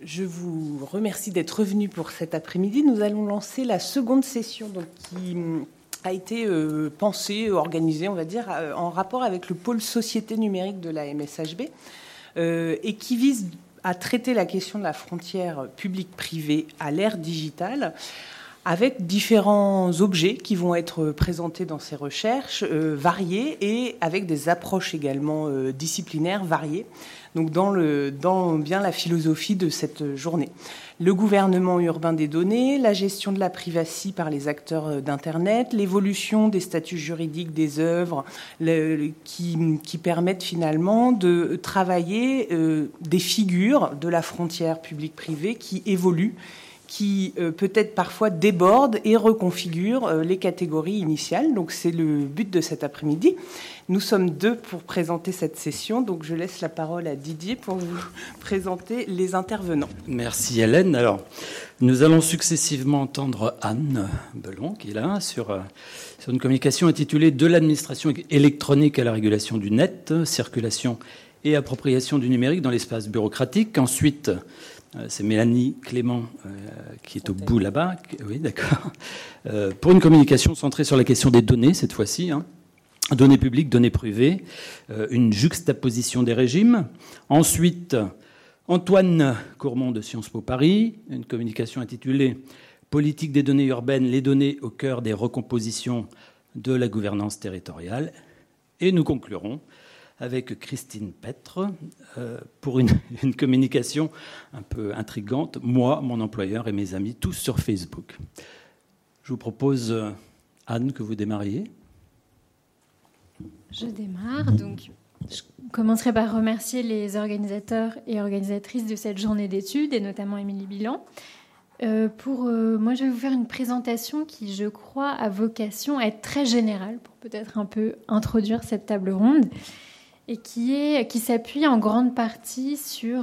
Je vous remercie d'être venu pour cet après-midi. Nous allons lancer la seconde session qui a été pensée, organisée, on va dire, en rapport avec le pôle société numérique de la MSHB et qui vise à traiter la question de la frontière publique-privée à l'ère digitale avec différents objets qui vont être présentés dans ces recherches variées et avec des approches également disciplinaires variées. Donc dans bien la philosophie de cette journée. Le gouvernement urbain des données, la gestion de la privacy par les acteurs d'Internet, l'évolution des statuts juridiques des œuvres qui permettent finalement de travailler des figures de la frontière publique-privée qui évoluent, qui peut-être parfois débordent et reconfigurent les catégories initiales. Donc c'est le but de cet après-midi. Nous sommes deux pour présenter cette session, donc je laisse la parole à Didier pour vous présenter les intervenants. Merci Hélène. Alors, nous allons successivement entendre Anne Belon, qui est là, sur une communication intitulée « De l'administration électronique à la régulation du net, circulation et appropriation du numérique dans l'espace bureaucratique ». Ensuite, c'est Mélanie Clément qui est au bout là-bas. Oui, d'accord. Pour une communication centrée sur la question des données, cette fois-ci, données publiques, données privées, une juxtaposition des régimes. Ensuite, Antoine Courmont de Sciences Po Paris, une communication intitulée « Politique des données urbaines, les données au cœur des recompositions de la gouvernance territoriale ». Et nous conclurons avec Christine Petre pour une communication un peu intrigante. Moi, mon employeur et mes amis, tous sur Facebook. Je vous propose, Anne, que vous démarriez. Je démarre. Donc, je commencerai par remercier les organisateurs et organisatrices de cette journée d'études, et notamment Émilie Bilan. Moi, je vais vous faire une présentation qui, je crois, a vocation à être très générale, pour peut-être un peu introduire cette table ronde, et qui s'appuie en grande partie sur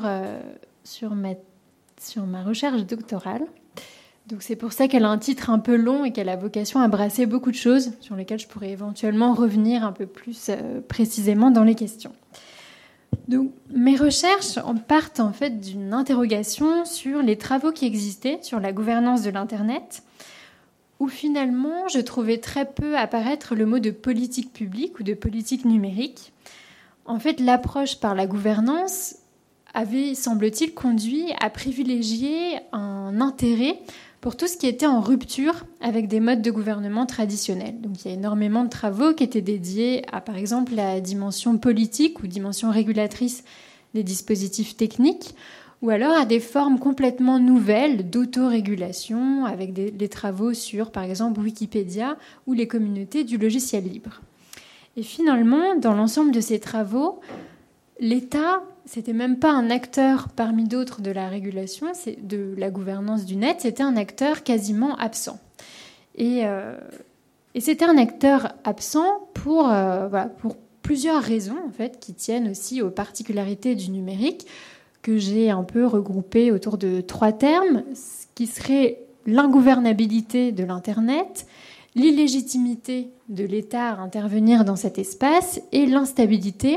ma recherche doctorale. Donc c'est pour ça qu'elle a un titre un peu long et qu'elle a vocation à brasser beaucoup de choses sur lesquelles je pourrais éventuellement revenir un peu plus précisément dans les questions. Donc mes recherches partent en fait d'une interrogation sur les travaux qui existaient sur la gouvernance de l'Internet, où finalement je trouvais très peu apparaître le mot de politique publique ou de politique numérique. En fait, l'approche par la gouvernance avait, semble-t-il, conduit à privilégier un intérêt pour tout ce qui était en rupture avec des modes de gouvernement traditionnels. Donc il y a énormément de travaux qui étaient dédiés à, par exemple, la dimension politique ou dimension régulatrice des dispositifs techniques, ou alors à des formes complètement nouvelles d'autorégulation, avec des travaux sur, par exemple, Wikipédia ou les communautés du logiciel libre. Et finalement, dans l'ensemble de ces travaux, l'État, c'était même pas un acteur parmi d'autres de la régulation, de la gouvernance du net, c'était un acteur quasiment absent. Et c'était un acteur absent pour plusieurs raisons, en fait, qui tiennent aussi aux particularités du numérique, que j'ai un peu regroupées autour de 3 termes, qui seraient l'ingouvernabilité de l'Internet, l'illégitimité de l'État à intervenir dans cet espace et l'instabilité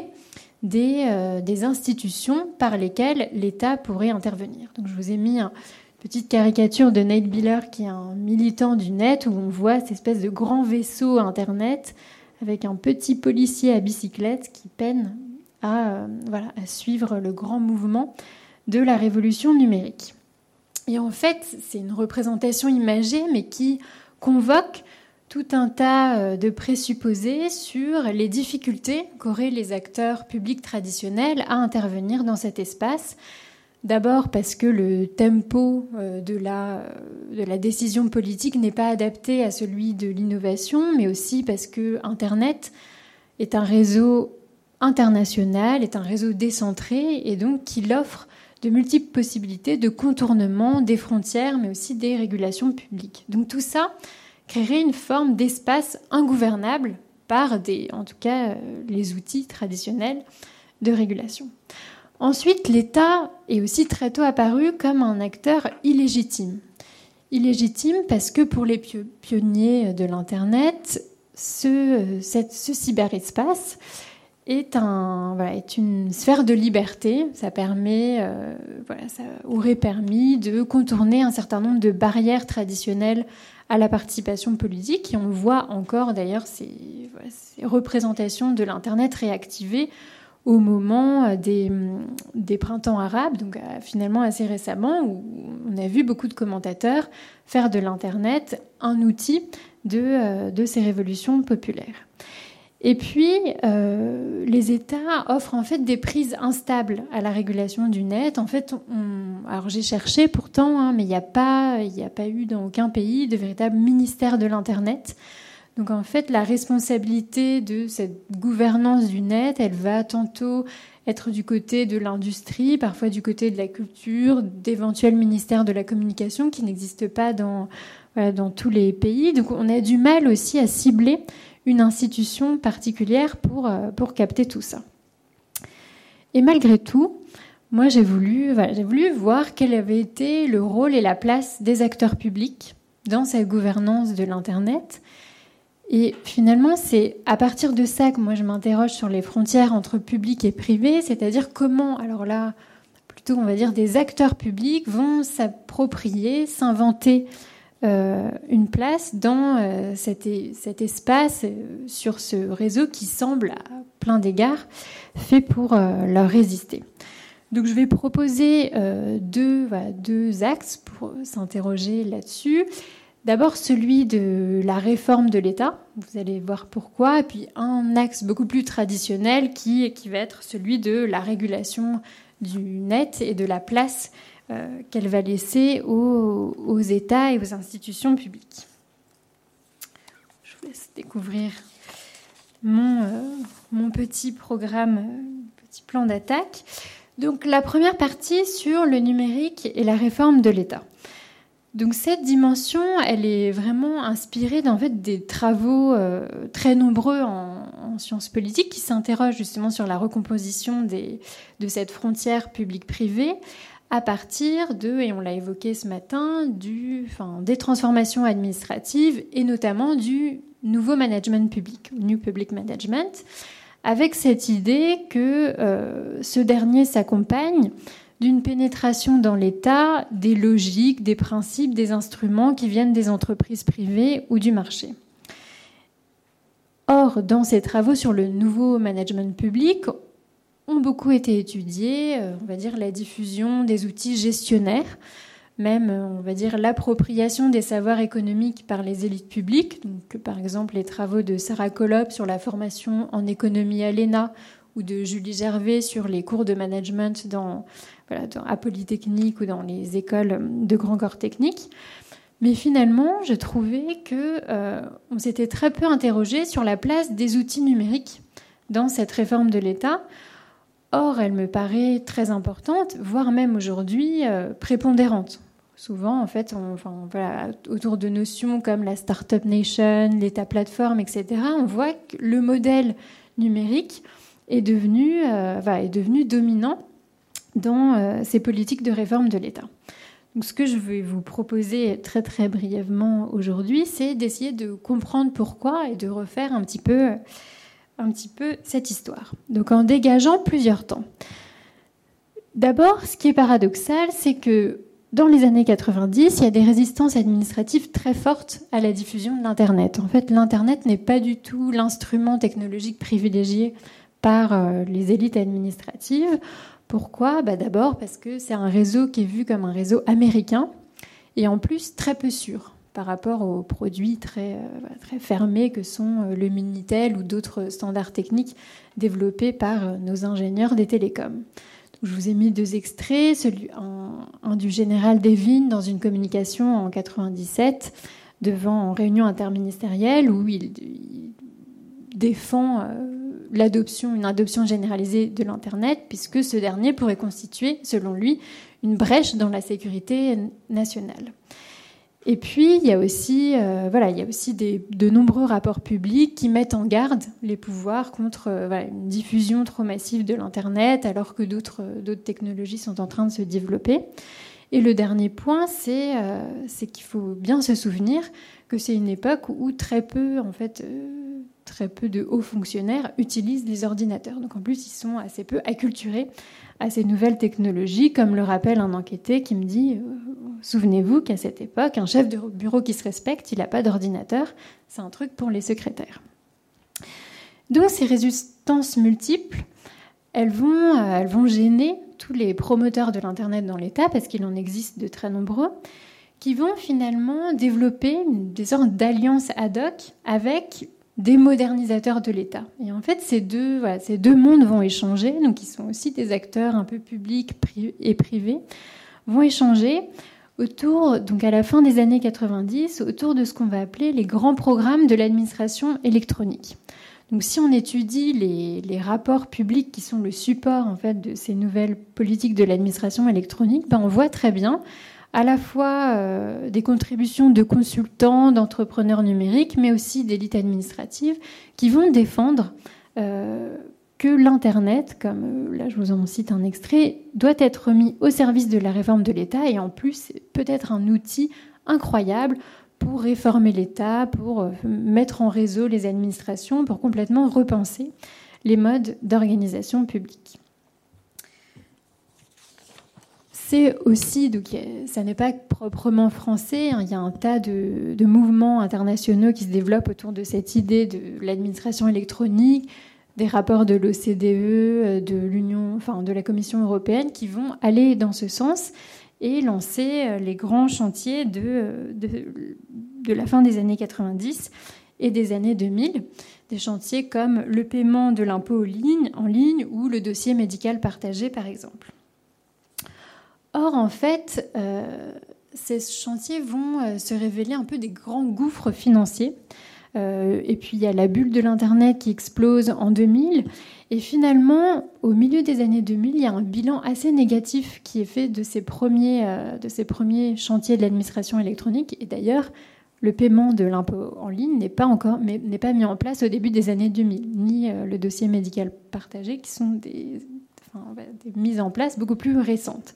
des institutions par lesquelles l'État pourrait intervenir. Donc je vous ai mis une petite caricature de Nate Biller, qui est un militant du net, où on voit cette espèce de grand vaisseau Internet avec un petit policier à bicyclette qui peine à suivre le grand mouvement de la révolution numérique. Et en fait, c'est une représentation imagée, mais qui convoque tout un tas de présupposés sur les difficultés qu'auraient les acteurs publics traditionnels à intervenir dans cet espace. D'abord parce que le tempo de la décision politique n'est pas adapté à celui de l'innovation, mais aussi parce que Internet est un réseau international, est un réseau décentré, et donc qu'il offre de multiples possibilités de contournement des frontières, mais aussi des régulations publiques. Donc tout ça créerait une forme d'espace ingouvernable par les outils traditionnels de régulation. Ensuite, l'État est aussi très tôt apparu comme un acteur illégitime. Illégitime parce que pour les pionniers de l'Internet, ce cyberespace est une sphère de liberté. Ça aurait permis de contourner un certain nombre de barrières traditionnelles à la participation politique. Et on voit encore d'ailleurs ces représentations de l'Internet réactivées au moment des printemps arabes, donc finalement assez récemment, où on a vu beaucoup de commentateurs faire de l'Internet un outil de ces révolutions populaires. Et puis, les États offrent en fait des prises instables à la régulation du net. En fait, alors j'ai cherché pourtant, mais il n'y a pas eu dans aucun pays de véritable ministère de l'Internet. Donc en fait, la responsabilité de cette gouvernance du net, elle va tantôt être du côté de l'industrie, parfois du côté de la culture, d'éventuels ministères de la communication qui n'existent pas dans tous les pays. Donc on a du mal aussi à cibler une institution particulière pour capter tout ça. Et malgré tout, moi j'ai voulu voir quel avait été le rôle et la place des acteurs publics dans cette gouvernance de l'Internet. Et finalement, c'est à partir de ça que moi je m'interroge sur les frontières entre public et privé, c'est-à-dire comment, alors là, plutôt on va dire des acteurs publics vont s'approprier, s'inventer une place dans cet espace, sur ce réseau qui semble à plein d'égards fait pour leur résister. Donc je vais proposer deux axes pour s'interroger là-dessus. D'abord celui de la réforme de l'État, vous allez voir pourquoi, et puis un axe beaucoup plus traditionnel qui va être celui de la régulation du net et de la place qu'elle va laisser aux États et aux institutions publiques. Je vous laisse découvrir mon petit programme, petit plan d'attaque. Donc la première partie sur le numérique et la réforme de l'État. Donc cette dimension, elle est vraiment inspirée des travaux très nombreux en sciences politiques qui s'interrogent justement sur la recomposition de cette frontière publique-privée à partir et on l'a évoqué ce matin, des transformations administratives et notamment du nouveau management public, New Public Management, avec cette idée que ce dernier s'accompagne d'une pénétration dans l'État des logiques, des principes, des instruments qui viennent des entreprises privées ou du marché. Or, dans ces travaux sur le nouveau management public, ont beaucoup été étudiés, on va dire, la diffusion des outils gestionnaires, même, on va dire, l'appropriation des savoirs économiques par les élites publiques, donc par exemple les travaux de Sarah Kolop sur la formation en économie à l'ENA ou de Julie Gervais sur les cours de management à Polytechnique ou dans les écoles de grands corps techniques. Mais finalement, je trouvais qu'on s'était très peu interrogé sur la place des outils numériques dans cette réforme de l'État. Or, elle me paraît très importante, voire même aujourd'hui prépondérante. Souvent, en fait, autour de notions comme la Startup Nation, l'État plateforme, etc., on voit que le modèle numérique est devenu dominant dans ces politiques de réforme de l'État. Donc, ce que je vais vous proposer très très brièvement aujourd'hui, c'est d'essayer de comprendre pourquoi et de refaire un petit peu cette histoire. Donc, en dégageant plusieurs temps. D'abord, ce qui est paradoxal, c'est que dans les années 90, il y a des résistances administratives très fortes à la diffusion de l'Internet. En fait, l'Internet n'est pas du tout l'instrument technologique privilégié par les élites administratives. Pourquoi ? D'abord parce que c'est un réseau qui est vu comme un réseau américain et en plus très peu sûr par rapport aux produits très fermés que sont le Minitel ou d'autres standards techniques développés par nos ingénieurs des télécoms. Donc, je vous ai mis deux extraits, un du général Devin dans une communication en 97 en réunion interministérielle où il défend une adoption généralisée de l'Internet, puisque ce dernier pourrait constituer, selon lui, une brèche dans la sécurité nationale. Et puis, il y a aussi de nombreux rapports publics qui mettent en garde les pouvoirs contre une diffusion trop massive de l'Internet, alors que d'autres technologies sont en train de se développer. Et le dernier point, c'est qu'il faut bien se souvenir que c'est une époque où très peu de hauts fonctionnaires utilisent les ordinateurs. Donc en plus, ils sont assez peu acculturés à ces nouvelles technologies, comme le rappelle un enquêté qui me dit souvenez-vous qu'à cette époque, un chef de bureau qui se respecte, il n'a pas d'ordinateur, c'est un truc pour les secrétaires. Donc ces résistances multiples, elles vont gêner tous les promoteurs de l'Internet dans l'État, parce qu'il en existe de très nombreux, qui vont finalement développer des sortes d'alliances ad hoc avec des modernisateurs de l'État. Et en fait, ces deux mondes vont échanger, donc ils sont aussi des acteurs un peu publics et privés, vont échanger autour, donc à la fin des années 90, autour de ce qu'on va appeler les grands programmes de l'administration électronique. Donc si on étudie les rapports publics qui sont le support en fait de ces nouvelles politiques de l'administration électronique, on voit très bien à la fois des contributions de consultants, d'entrepreneurs numériques, mais aussi d'élites administratives qui vont défendre que l'Internet, comme là je vous en cite un extrait, doit être mis au service de la réforme de l'État et en plus peut être un outil incroyable pour réformer l'État, pour mettre en réseau les administrations, pour complètement repenser les modes d'organisation publique. C'est aussi, donc ça n'est pas proprement français, il y a un tas de mouvements internationaux qui se développent autour de cette idée de l'administration électronique, des rapports de l'OCDE, de la Commission européenne qui vont aller dans ce sens et lancer les grands chantiers de la fin des années 90 et des années 2000, des chantiers comme le paiement de l'impôt en ligne ou le dossier médical partagé, par exemple. Or, en fait, ces chantiers vont se révéler un peu des grands gouffres financiers. Et puis, il y a la bulle de l'Internet qui explose en 2000. Et finalement, au milieu des années 2000, il y a un bilan assez négatif qui est fait de ces premiers chantiers de l'administration électronique. Et d'ailleurs, le paiement de l'impôt en ligne n'est pas mis en place au début des années 2000, ni le dossier médical partagé, qui sont des mises en place beaucoup plus récentes.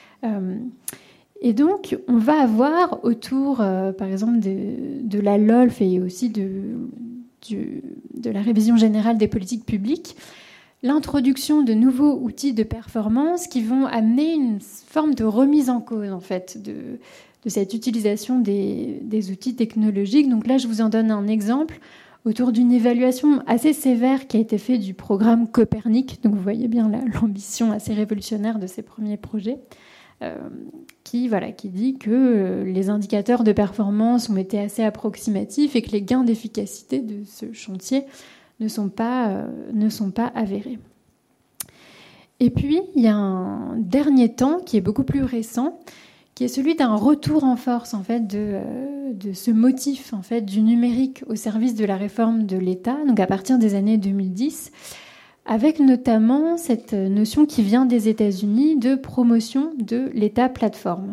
Et donc, on va avoir autour, par exemple, de la LOLF et aussi de la révision générale des politiques publiques, l'introduction de nouveaux outils de performance qui vont amener une forme de remise en cause, en fait, de cette utilisation des outils technologiques. Donc là, je vous en donne un exemple autour d'une évaluation assez sévère qui a été faite du programme Copernic. Donc vous voyez bien l'ambition assez révolutionnaire de ces premiers projets. Qui dit que les indicateurs de performance ont été assez approximatifs et que les gains d'efficacité de ce chantier ne sont pas avérés. Et puis, il y a un dernier temps qui est beaucoup plus récent, qui est celui d'un retour en force en fait, de ce motif en fait, du numérique au service de la réforme de l'État, donc à partir des années 2010, avec notamment cette notion qui vient des États-Unis de promotion de l'État plateforme,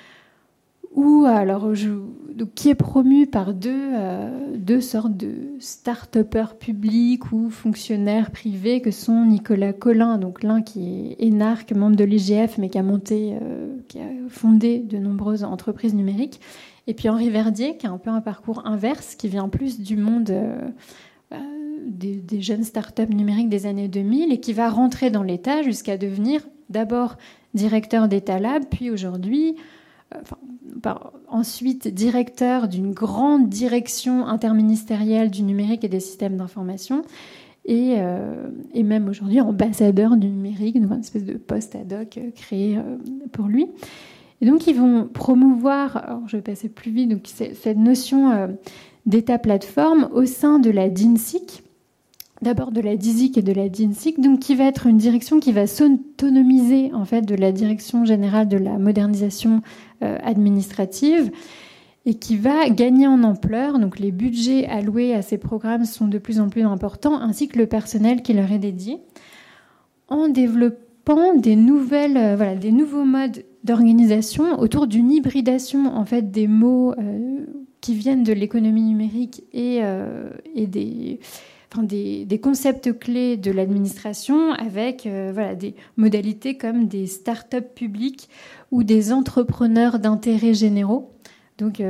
qui est promu par deux sortes de start-upers publics ou fonctionnaires privés que sont Nicolas Colin, donc l'un qui est énarque, membre de l'IGF, mais qui a fondé de nombreuses entreprises numériques, et puis Henri Verdier, qui a un peu un parcours inverse, qui vient plus du monde des jeunes startups numériques des années 2000 et qui va rentrer dans l'État jusqu'à devenir d'abord directeur d'État Lab, puis aujourd'hui, ensuite directeur d'une grande direction interministérielle du numérique et des systèmes d'information et même aujourd'hui ambassadeur du numérique, donc une espèce de poste ad hoc créé pour lui. Et donc ils vont promouvoir, alors je vais passer plus vite, donc cette notion d'État plateforme au sein de la DINSIC, d'abord de la DISIC et de la DINSIC, donc qui va être une direction qui va s'autonomiser en fait de la Direction générale de la modernisation administrative et qui va gagner en ampleur. Donc les budgets alloués à ces programmes sont de plus en plus importants, ainsi que le personnel qui leur est dédié, en développant des nouveaux modes d'organisation autour d'une hybridation en fait des mots qui viennent de l'économie numérique et des concepts clés de l'administration avec des modalités comme des start-up publiques ou des entrepreneurs d'intérêt généraux. Donc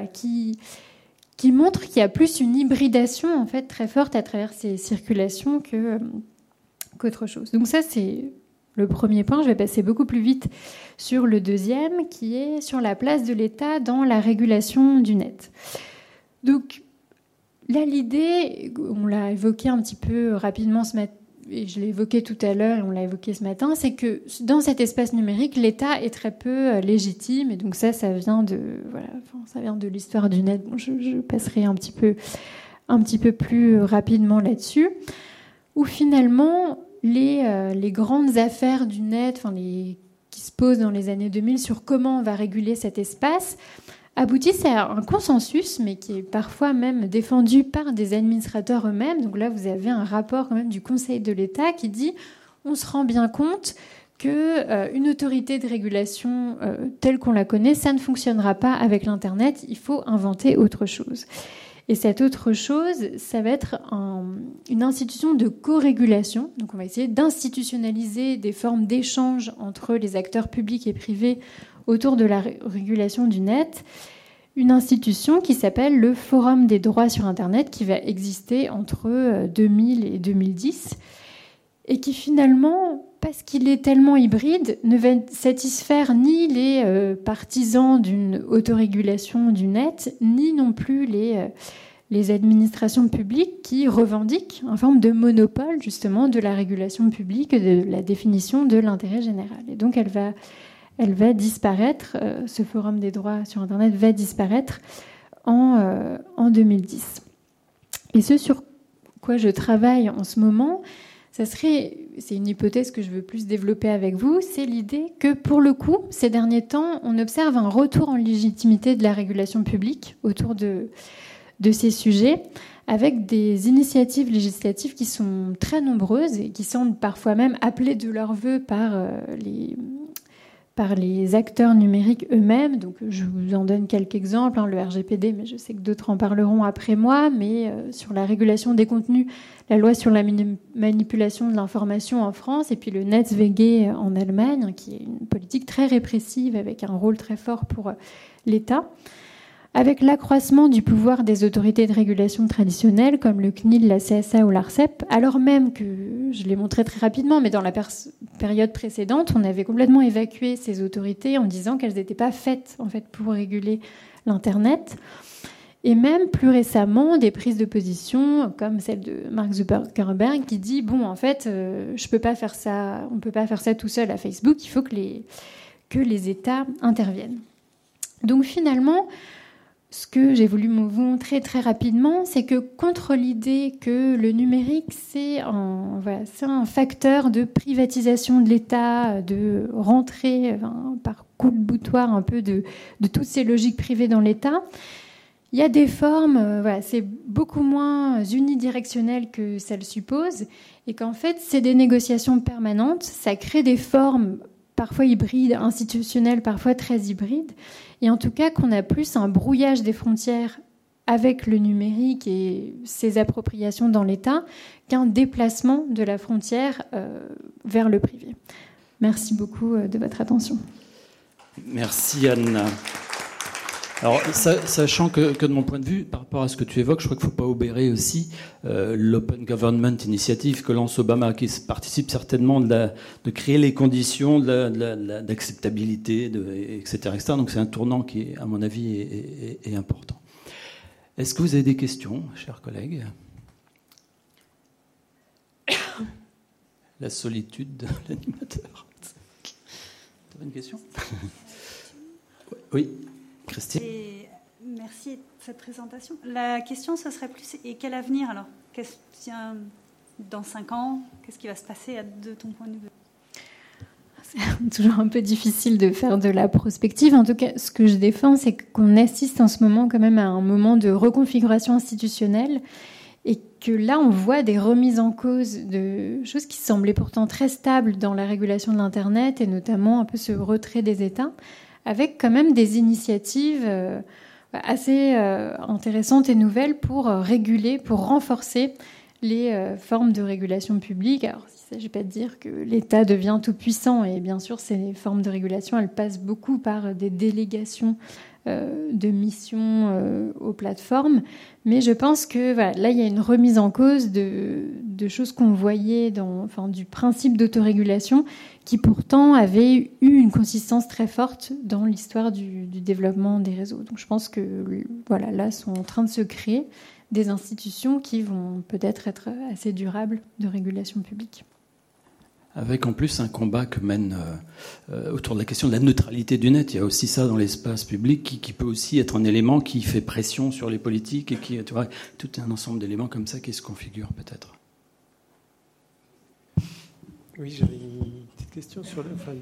qui montre qu'il y a plus une hybridation en fait très forte à travers ces circulations qu'autre chose. Donc ça, c'est le premier point. Je vais passer beaucoup plus vite sur le deuxième, qui est sur la place de l'État dans la régulation du net. Donc là, l'idée, on l'a évoqué un petit peu rapidement ce matin, et je l'ai évoqué tout à l'heure et on l'a évoqué ce matin, c'est que dans cet espace numérique, l'État est très peu légitime. Et donc ça vient de l'histoire du net. Bon, je passerai un petit peu plus rapidement là-dessus, où finalement les grandes affaires du net, qui se posent dans les années 2000 sur comment on va réguler cet espace, aboutissent à un consensus, mais qui est parfois même défendu par des administrateurs eux-mêmes. Donc là, vous avez un rapport quand même du Conseil de l'État qui dit on se rend bien compte qu'une autorité de régulation telle qu'on la connaît, ça ne fonctionnera pas avec l'Internet, il faut inventer autre chose. Et cette autre chose, ça va être une institution de co-régulation. Donc on va essayer d'institutionnaliser des formes d'échange entre les acteurs publics et privés autour de la régulation du net, une institution qui s'appelle le Forum des droits sur Internet, qui va exister entre 2000 et 2010, et qui finalement, parce qu'il est tellement hybride, ne va satisfaire ni les partisans d'une autorégulation du net, ni non plus les administrations publiques qui revendiquent une forme de monopole, justement, de la régulation publique, de la définition de l'intérêt général. Et donc, elle va disparaître, ce forum des droits sur Internet va disparaître en 2010. Et ce sur quoi je travaille en ce moment, c'est une hypothèse que je veux plus développer avec vous, c'est l'idée que pour le coup, ces derniers temps, on observe un retour en légitimité de la régulation publique autour de ces sujets, avec des initiatives législatives qui sont très nombreuses et qui semblent parfois même appelées de leur vœu par les acteurs numériques eux-mêmes. Donc, je vous en donne quelques exemples, le RGPD, mais je sais que d'autres en parleront après moi, mais sur la régulation des contenus, la loi sur la manipulation de l'information en France, et puis le NetzWG en Allemagne, qui est une politique très répressive avec un rôle très fort pour l'État. Avec l'accroissement du pouvoir des autorités de régulation traditionnelles, comme le CNIL, la CSA ou l'ARCEP, alors même que, je l'ai montré très rapidement, mais dans la période précédente, on avait complètement évacué ces autorités en disant qu'elles n'étaient pas faites en fait, pour réguler l'Internet. Et même plus récemment, des prises de position, comme celle de Mark Zuckerberg, qui dit, on ne peut pas faire ça tout seul à Facebook, il faut que les États interviennent. Donc finalement, ce que j'ai voulu vous montrer très rapidement, c'est que contre l'idée que le numérique, c'est un facteur de privatisation de l'État, de rentrée par coup de boutoir un peu de toutes ces logiques privées dans l'État, il y a des formes, c'est beaucoup moins unidirectionnel que ça le suppose, et qu'en fait, c'est des négociations permanentes, ça crée des formes parfois hybrides, institutionnelles, parfois très hybrides, et en tout cas qu'on a plus un brouillage des frontières avec le numérique et ses appropriations dans l'État qu'un déplacement de la frontière vers le privé. Merci beaucoup de votre attention. Merci Anne. Alors, sachant que de mon point de vue, par rapport à ce que tu évoques, je crois qu'il ne faut pas obérer aussi l'Open Government Initiative que lance Obama, qui participe certainement de créer les conditions d'acceptabilité, etc., etc. Donc c'est un tournant qui, à mon avis, est important. Est-ce que vous avez des questions, chers collègues ? La solitude de l'animateur. Tu as une question ? Oui. Christine. Merci de cette présentation. La question, ce serait plus, et quel avenir alors ? Dans 5 ans, qu'est-ce qui va se passer de ton point de vue ? C'est toujours un peu difficile de faire de la prospective. En tout cas, ce que je défends, c'est qu'on assiste en ce moment quand même à un moment de reconfiguration institutionnelle et que là, on voit des remises en cause de choses qui semblaient pourtant très stables dans la régulation de l'Internet et notamment un peu ce retrait des États, avec quand même des initiatives assez intéressantes et nouvelles pour réguler, pour renforcer les formes de régulation publique. Alors, il ne s'agit pas de dire que l'État devient tout puissant, et bien sûr, ces formes de régulation, elles passent beaucoup par des délégations de missions aux plateformes. Mais je pense que là, il y a une remise en cause de choses qu'on voyait du principe d'autorégulation qui pourtant avait eu une consistance très forte dans l'histoire du développement des réseaux. Donc je pense que là, sont en train de se créer des institutions qui vont peut-être être assez durables de régulation publique. Avec en plus un combat que mène autour de la question de la neutralité du net. Il y a aussi ça dans l'espace public qui peut aussi être un élément qui fait pression sur les politiques et qui, tu vois, tout un ensemble d'éléments comme ça qui se configurent peut-être. Oui, j'avais une petite question sur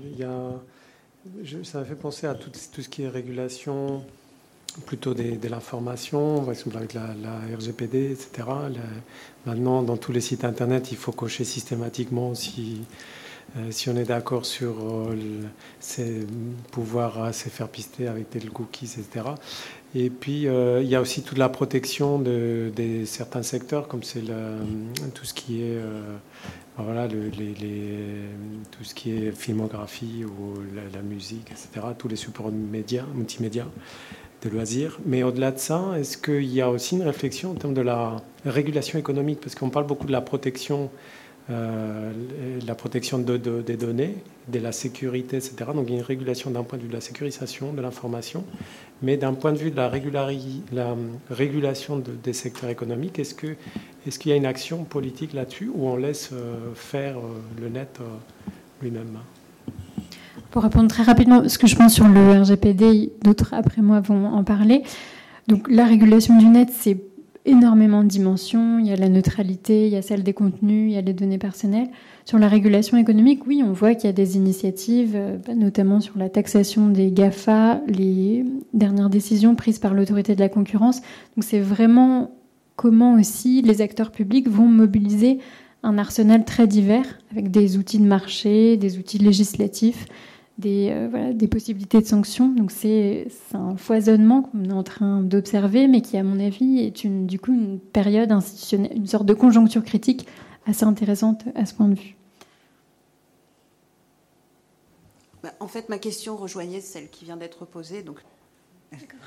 ça m'a fait penser à tout ce qui est régulation plutôt de l'information, par exemple avec la RGPD, etc. Maintenant, dans tous les sites Internet, il faut cocher systématiquement si on est d'accord sur pouvoir se faire pister avec des cookies, etc. Et puis, il y a aussi toute la protection de certains secteurs, comme c'est tout ce qui est... tout ce qui est filmographie ou la musique, etc., tous les supports multimédia, de loisirs. Mais au-delà de ça, est-ce qu'il y a aussi une réflexion en termes de la régulation économique? Parce qu'on parle beaucoup de la protection des données, de la sécurité, etc. Donc il y a une régulation d'un point de vue de la sécurisation de l'information, mais d'un point de vue de la régulation des secteurs économiques, est-ce qu'il y a une action politique là-dessus ou on laisse faire le net lui-même? Pour répondre très rapidement, ce que je pense sur le RGPD, d'autres après moi vont en parler. Donc la régulation du net, c'est énormément de dimensions. Il y a la neutralité, il y a celle des contenus, il y a les données personnelles. Sur la régulation économique, oui, on voit qu'il y a des initiatives, notamment sur la taxation des GAFA, les dernières décisions prises par l'autorité de la concurrence. Donc c'est vraiment comment aussi les acteurs publics vont mobiliser un arsenal très divers avec des outils de marché, des outils législatifs, des possibilités de sanctions. Donc c'est un foisonnement qu'on est en train d'observer, mais qui, à mon avis, est du coup une période institutionnelle, une sorte de conjoncture critique assez intéressante à ce point de vue. En fait, ma question rejoignait celle qui vient d'être posée. Donc... D'accord.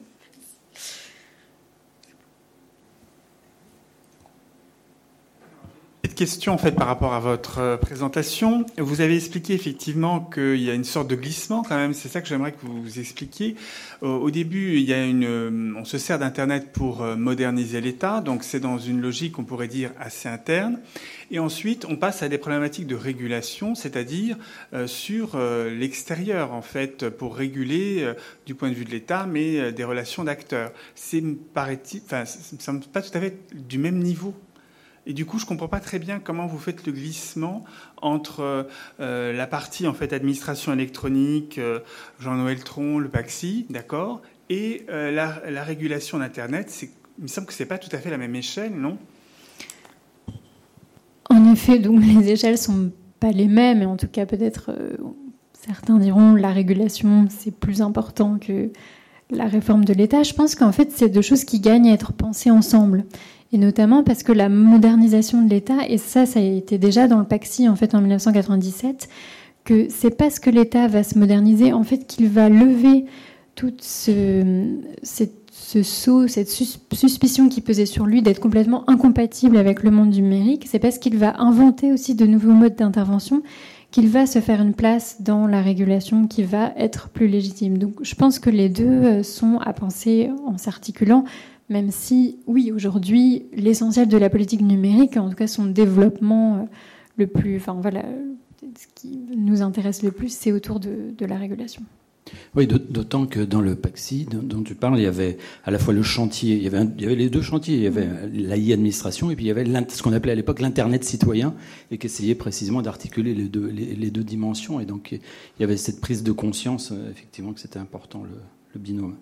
Petite question en fait par rapport à votre présentation. Vous avez expliqué effectivement qu'il y a une sorte de glissement quand même. C'est ça que j'aimerais que vous expliquiez. Au début, il y a on se sert d'Internet pour moderniser l'État, donc c'est dans une logique on pourrait dire assez interne. Et ensuite, on passe à des problématiques de régulation, c'est-à-dire sur l'extérieur en fait, pour réguler du point de vue de l'État, mais des relations d'acteurs. Ça me semble pas tout à fait du même niveau. Et du coup, je ne comprends pas très bien comment vous faites le glissement entre la partie en fait administration électronique, Jean-Noël Tron, le PACSI, d'accord, et la régulation d'Internet. Il me semble que c'est pas tout à fait la même échelle, non? En effet, donc les échelles sont pas les mêmes, et en tout cas peut-être certains diront la régulation c'est plus important que la réforme de l'État. Je pense qu'en fait c'est deux choses qui gagnent à être pensées ensemble. Et notamment parce que la modernisation de l'État, et ça a été déjà dans le PACSI en fait en 1997, que c'est parce que l'État va se moderniser en fait qu'il va lever toute cette suspicion qui pesait sur lui d'être complètement incompatible avec le monde numérique. C'est parce qu'il va inventer aussi de nouveaux modes d'intervention qu'il va se faire une place dans la régulation qui va être plus légitime. Donc je pense que les deux sont à penser en s'articulant. Même si, oui, aujourd'hui, l'essentiel de la politique numérique, en tout cas son développement le plus... ce qui nous intéresse le plus, c'est autour de la régulation. Oui, d'autant que dans le PACSI dont tu parles, il y avait à la fois le chantier, il y avait les deux chantiers, il y avait l'AI administration et puis il y avait ce qu'on appelait à l'époque l'Internet citoyen et qui essayait précisément d'articuler les deux dimensions. Et donc il y avait cette prise de conscience, effectivement, que c'était important, le binôme.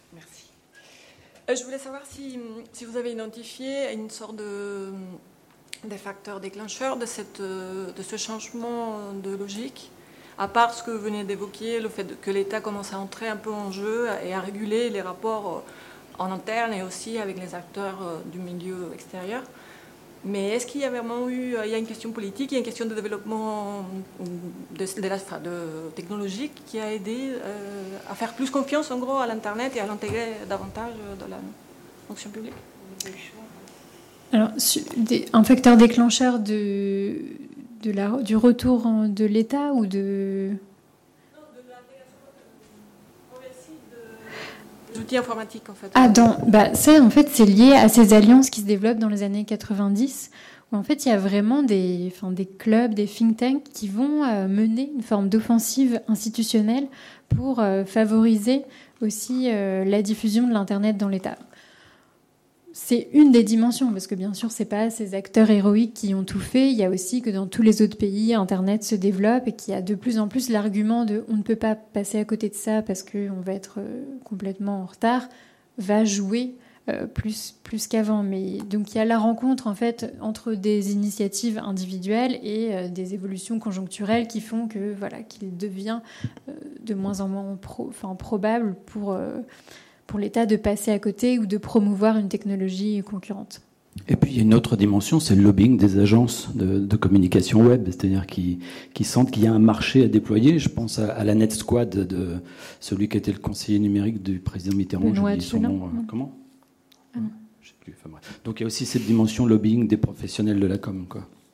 Je voulais savoir si vous avez identifié une sorte de des facteurs déclencheurs de ce changement de logique, à part ce que vous venez d'évoquer, le fait que l'État commence à entrer un peu en jeu et à réguler les rapports en interne et aussi avec les acteurs du milieu extérieur. Mais est-ce qu'il y a vraiment eu, il y a une question politique, il y a une question de développement de technologique qui a aidé à faire plus confiance en gros à l'Internet et à l'intégrer davantage dans la fonction publique? Alors, un facteur déclencheur du retour de l'État ou de... Outils informatiques en fait. Ça en fait c'est lié à ces alliances qui se développent dans les années 90 où en fait il y a vraiment des clubs, des think tanks qui vont mener une forme d'offensive institutionnelle pour favoriser aussi la diffusion de l'internet dans l'État. C'est une des dimensions, parce que bien sûr, c'est pas ces acteurs héroïques qui ont tout fait. Il y a aussi que dans tous les autres pays, Internet se développe et qu'il y a de plus en plus l'argument de on ne peut pas passer à côté de ça parce qu'on va être complètement en retard, va jouer plus qu'avant. Mais donc il y a la rencontre en fait entre des initiatives individuelles et des évolutions conjoncturelles qui font que qu'il devient de moins en moins probable pour l'État de passer à côté ou de promouvoir une technologie concurrente. Et puis il y a une autre dimension, c'est le lobbying des agences de communication web, c'est-à-dire qui sentent qu'il y a un marché à déployer. Je pense à la Net Squad de celui qui était le conseiller numérique du président Mitterrand. Benoît Son nom, comment Je sais plus. Enfin, bref. Donc il y a aussi cette dimension lobbying des professionnels de la com, quoi.